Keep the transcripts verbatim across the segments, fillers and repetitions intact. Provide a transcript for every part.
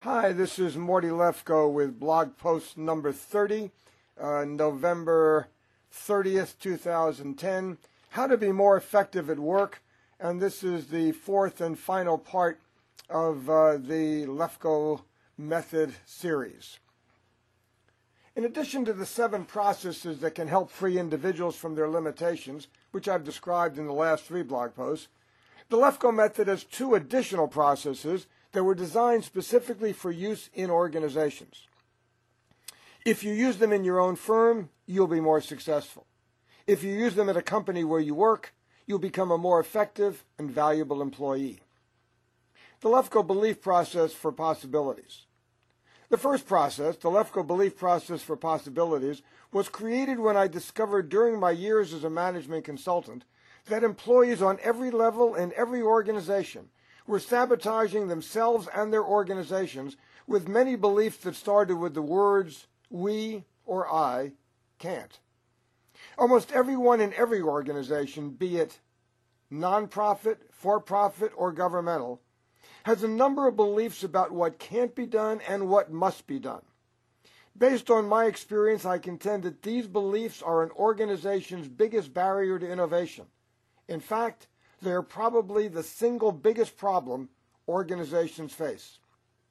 Hi, this is Morty Lefko with blog post number thirty, uh, November thirtieth, two thousand ten, How to Be More Effective at Work, and this is the fourth and final part of uh, the Lefko Method series. In addition to the seven processes that can help free individuals from their limitations, which I've described in the last three blog posts, the Lefko Method has two additional processes that were designed specifically for use in organizations. If you use them in your own firm, you'll be more successful. If you use them at a company where you work, you'll become a more effective and valuable employee. The Lefko Belief Process for Possibilities. The first process, the Lefko Belief Process for Possibilities, was created when I discovered during my years as a management consultant that employees on every level in every organization were sabotaging themselves and their organizations with many beliefs that started with the words, we or I can't. Almost everyone in every organization, be it nonprofit, for-profit, or governmental, has a number of beliefs about what can't be done and what must be done. Based on my experience, I contend that these beliefs are an organization's biggest barrier to innovation. In fact, they are probably the single biggest problem organizations face.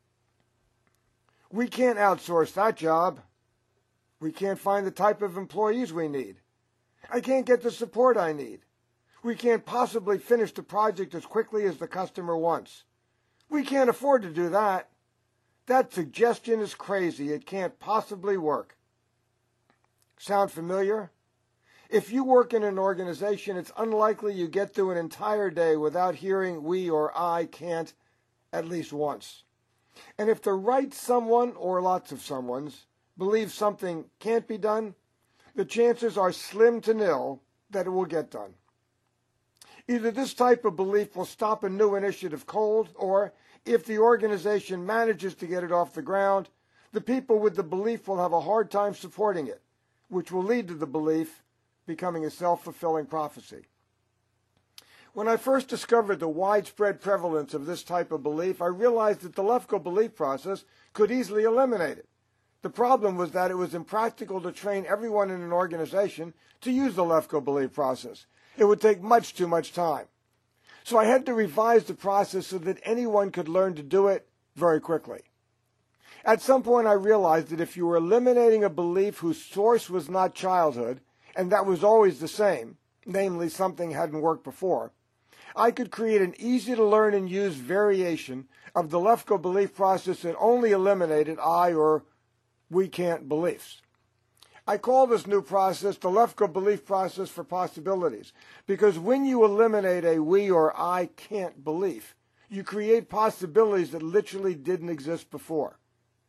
We can't outsource that job. We can't find the type of employees we need. I can't get the support I need. We can't possibly finish the project as quickly as the customer wants. We can't afford to do that. That suggestion is crazy. It can't possibly work. Sound familiar? If you work in an organization, it's unlikely you get through an entire day without hearing we or I can't at least once. And if the right someone or lots of someones believe something can't be done, the chances are slim to nil that it will get done. Either this type of belief will stop a new initiative cold, or if the organization manages to get it off the ground, the people with the belief will have a hard time supporting it, which will lead to the belief becoming a self-fulfilling prophecy. When I first discovered the widespread prevalence of this type of belief, I realized that the Lefko Belief Process could easily eliminate it. The problem was that it was impractical to train everyone in an organization to use the Lefko Belief Process. It would take much too much time. So I had to revise the process so that anyone could learn to do it very quickly. At some point I realized that if you were eliminating a belief whose source was not childhood, and that was always the same, namely something hadn't worked before, I could create an easy-to-learn and use variation of the Lefko Belief Process that only eliminated I or we can't beliefs. I call this new process the Lefko Belief Process for Possibilities, because when you eliminate a we or I can't belief, you create possibilities that literally didn't exist before.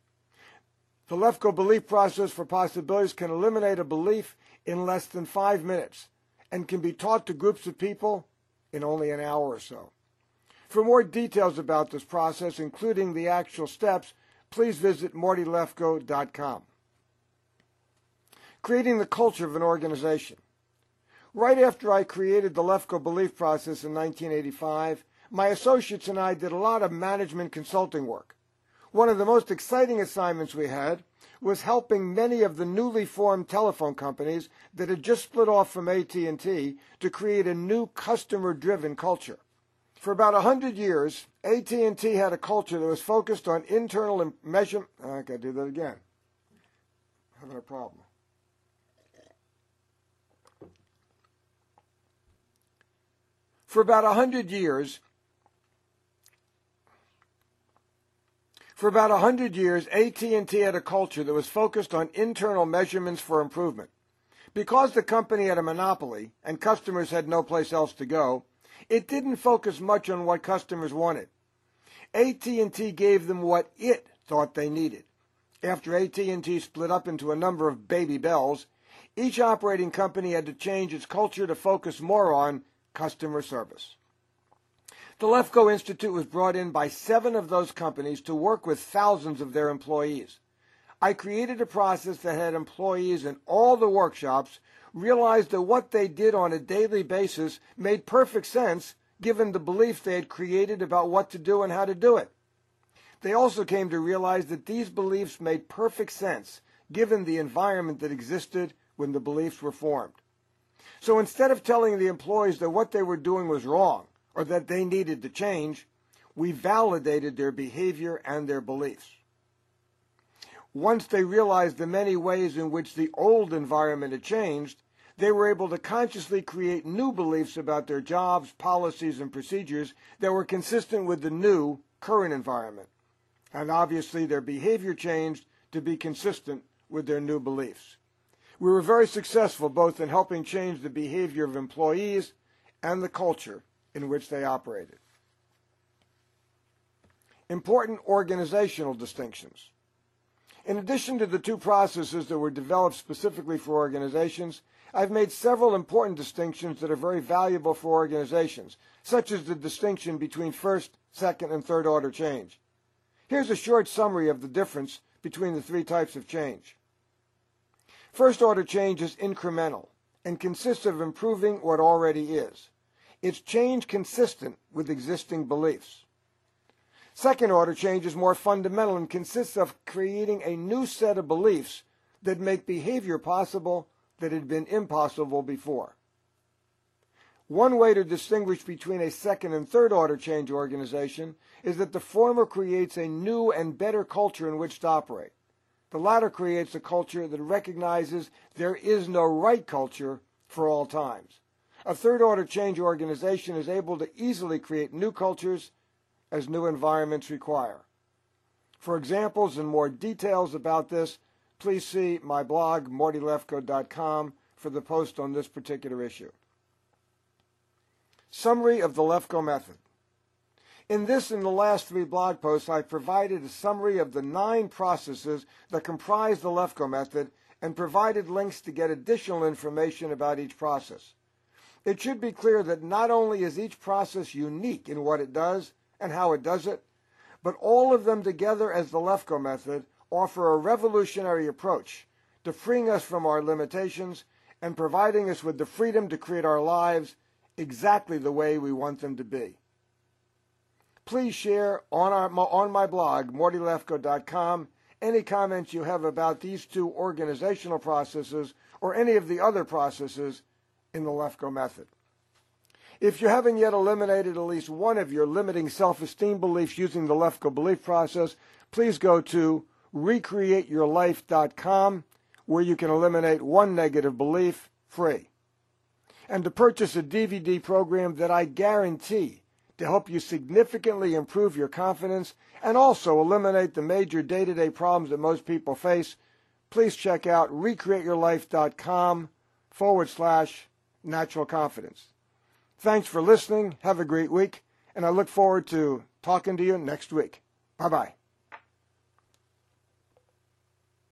The Lefko Belief Process for Possibilities can eliminate a belief in less than five minutes and can be taught to groups of people in only an hour or so. For more details about this process, including the actual steps, please visit morty lefko dot com. Creating the culture of an organization. Right after I created the Lefko Belief Process in nineteen eighty-five, my associates and I did a lot of management consulting work. One of the most exciting assignments we had was helping many of the newly formed telephone companies that had just split off from A T and T to create a new customer-driven culture. For about one hundred years, A T and T had a culture that was focused on internal measurement. I gotta do that again. I'm having a problem. For about one hundred years, For about one hundred years, A T and T had a culture that was focused on internal measurements for improvement. Because the company had a monopoly and customers had no place else to go, it didn't focus much on what customers wanted. A T and T gave them what it thought they needed. After A T and T split up into a number of baby bells, each operating company had to change its culture to focus more on customer service. The Lefko Institute was brought in by seven of those companies to work with thousands of their employees. I created a process that had employees in all the workshops realize that what they did on a daily basis made perfect sense given the belief they had created about what to do and how to do it. They also came to realize that these beliefs made perfect sense given the environment that existed when the beliefs were formed. So instead of telling the employees that what they were doing was wrong or that they needed to change, we validated their behavior and their beliefs. Once they realized the many ways in which the old environment had changed, they were able to consciously create new beliefs about their jobs, policies, and procedures that were consistent with the new, current environment. And obviously their behavior changed to be consistent with their new beliefs. We were very successful both in helping change the behavior of employees and the culture in which they operated. Important organizational distinctions. In addition to the two processes that were developed specifically for organizations, I've made several important distinctions that are very valuable for organizations, such as the distinction between first, second, and third order change. Here's a short summary of the difference between the three types of change. First order change is incremental and consists of improving what already is. It's change consistent with existing beliefs. Second order change is more fundamental and consists of creating a new set of beliefs that make behavior possible that had been impossible before. One way to distinguish between a second and third order change organization is that the former creates a new and better culture in which to operate. The latter creates a culture that recognizes there is no right culture for all times. A third order change organization is able to easily create new cultures as new environments require. For examples and more details about this, please see my blog, morty lefko dot com, for the post on this particular issue. Summary of the Lefko Method. In this and the last three blog posts, I provided a summary of the nine processes that comprise the Lefko Method and provided links to get additional information about each process. It should be clear that not only is each process unique in what it does and how it does it, but all of them together as the Lefko Method offer a revolutionary approach to freeing us from our limitations and providing us with the freedom to create our lives exactly the way we want them to be. Please share on, our, on my blog, morty lefko dot com, any comments you have about these two organizational processes or any of the other processes in the Lefko Method. If you haven't yet eliminated at least one of your limiting self-esteem beliefs using the Lefko belief process, please go to recreate your life dot com, where you can eliminate one negative belief free. And to purchase a D V D program that I guarantee to help you significantly improve your confidence and also eliminate the major day-to-day problems that most people face, please check out recreate your life dot com forward slash natural confidence. Thanks for listening. Have a great week, and I look forward to talking to you next week. Bye-bye.